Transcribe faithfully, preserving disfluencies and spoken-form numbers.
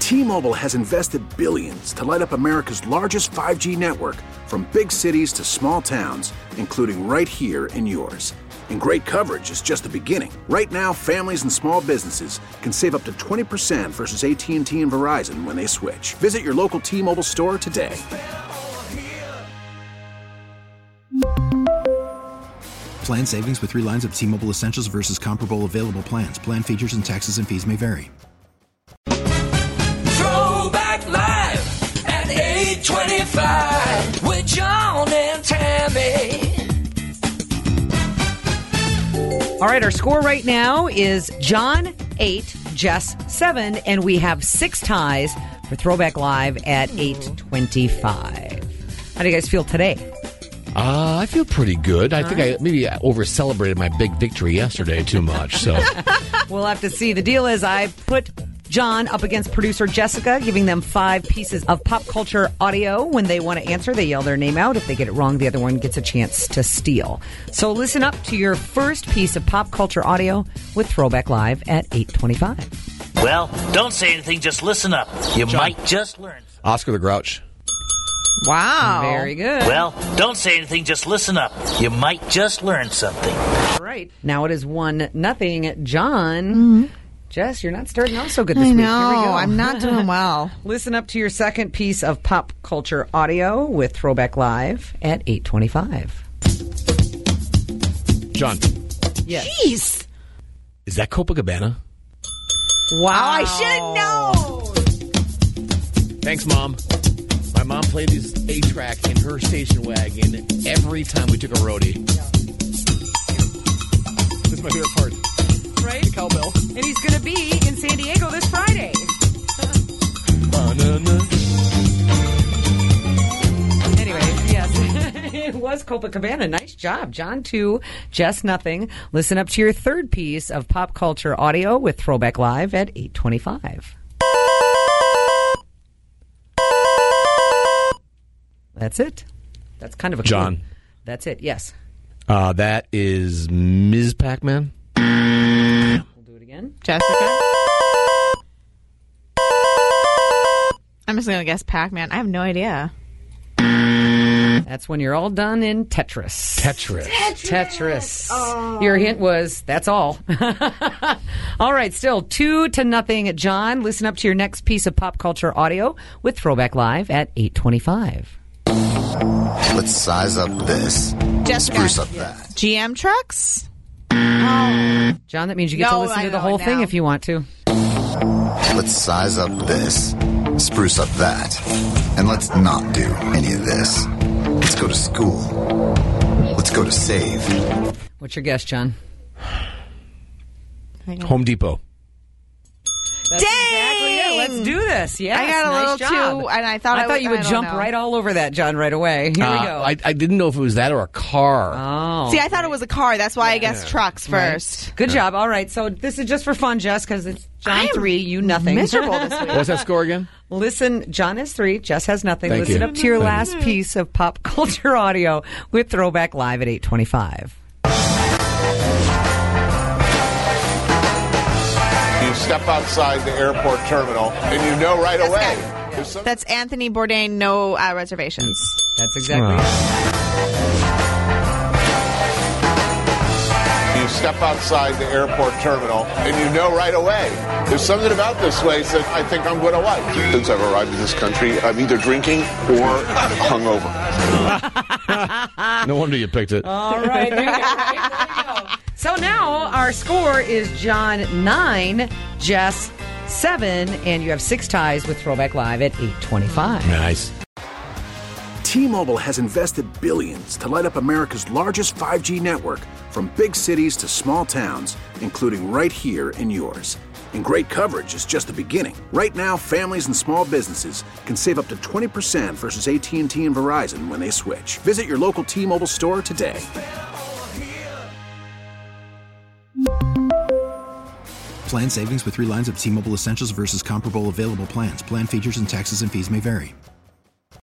T-Mobile has invested billions to light up America's largest five G network, from big cities to small towns, including right here in yours. And great coverage is just the beginning. Right now, families and small businesses can save up to twenty percent versus A T and T and Verizon when they switch. Visit your local T-Mobile store today. Plan savings with three lines of T-Mobile Essentials versus comparable available plans. Plan features and taxes and fees may vary. Throwback Live at eight twenty-five with John and Tammy. All right, our score right now is John eight, Jess seven, and we have six ties for Throwback Live at eight twenty-five. How do you guys feel today? Uh, I feel pretty good. I All think right. I maybe over celebrated my big victory yesterday too much. So we'll have to see. The deal is I put John up against producer Jessica, giving them five pieces of pop culture audio. When they want to answer, they yell their name out. If they get it wrong, the other one gets a chance to steal. So listen up to your first piece of pop culture audio with Throwback Live at eight twenty-five. Well, don't say anything, just listen up. You John. might just learn. Oscar the Grouch. Wow. Very good. Well, don't say anything, just listen up. You might just learn something. All right. Now it is one nothing. John. Mm-hmm. Jess, you're not starting out so good this I week. know. Here we go. I'm not doing well. Listen up to your second piece of pop culture audio with Throwback Live at eight twenty-five. John. Yes. Jeez. Is that Copacabana? Wow. Oh, I should know. Thanks, Mom. My mom played this A-track in her station wagon every time we took a roadie. Yeah. This is my favorite part. Right? The cowbell. And he's going to be in San Diego this Friday. Anyway, yes. It was Copacabana. Nice job, John. Two, Jess nothing. Listen up to your third piece of pop culture audio with Throwback Live at eight twenty-five. That's it. That's kind of a John. Clue. That's it. Yes. Uh, that is Miz Pac-Man. We'll do it again. Jessica. I'm just going to guess Pac-Man. I have no idea. That's when you're all done in Tetris. Tetris. Tetris. Tetris. Oh. Your hint was, that's all. All right, still two to nothing. John, listen up to your next piece of pop culture audio with Throwback Live at eight twenty-five. Let's size up this. Jessica. Spruce up that. G M trucks? Oh. John, that means you get no, to listen I to the whole thing now. if you want to. Let's size up this. Spruce up that. And let's not do any of this. Let's go to school. Let's go to save. What's your guess, John? Home Depot. That's Dang! Exactly it. Let's do this. Yes, I got a nice little job. too, and I thought I, I thought would, you would I don't jump know. right all over that, John, right away. Here uh, we go. I, I didn't know if it was that or a car. Oh. See, I thought it was a car. That's why Yeah. I guessed trucks first. Right. Good job. All right, so this is just for fun, Jess, because it's John I'm three, you nothing. Miserable this week. What's that score again? Listen, John has three, Jess has nothing. Thank Listen you. up to your Thank last you. piece of pop culture audio with Throwback Live at eight twenty-five. You step outside the airport terminal, and you know right away. there's some- That's Anthony Bourdain, no uh, reservations. That's exactly Wow. it. You step outside the airport terminal, and you know right away. There's something about this place that I think I'm going to like. Since I've arrived in this country, I'm either drinking or hungover. No wonder you picked it. All right, there you go. Right, there you go. So now our score is John nine, Jess seven, and you have six ties with Throwback Live at eight twenty-five. Nice. T-Mobile has invested billions to light up America's largest five G network, from big cities to small towns, including right here in yours. And great coverage is just the beginning. Right now, families and small businesses can save up to twenty percent versus A T and T and Verizon when they switch. Visit your local T-Mobile store today. Plan savings with three lines of T-Mobile Essentials versus comparable available plans. Plan features and taxes and fees may vary.